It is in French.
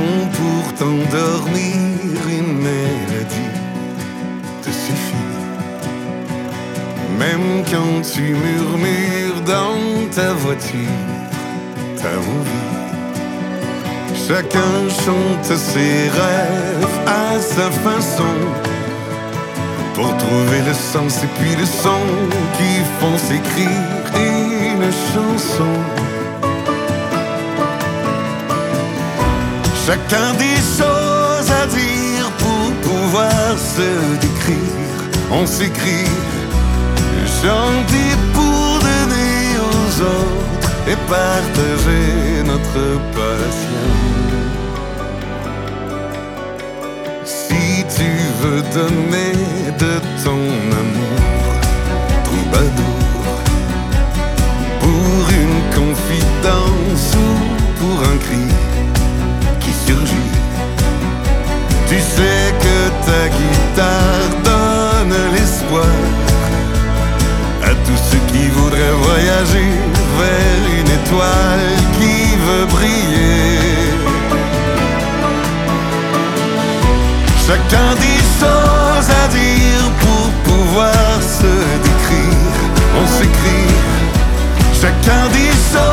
pour t'endormir, une mélodie te suffit. Même quand tu murmures dans ta voiture ta envie. Chacun chante ses rêves à sa façon, pour trouver le sens et puis le son qui font s'écrire une chanson. Chacun des choses à dire pour pouvoir se décrire. On s'écrit, chanter pour donner aux autres et partager notre passion. Si tu veux donner de ton amour, troubadour, pour une confidence ou pour un cri qui surgit, tu sais que ta guitare donne l'espoir à tous ceux qui voudraient voyager vers une étoile qui veut briller. Chacun des choses à dire pour pouvoir se décrire. On s'écrit. Chacun des choses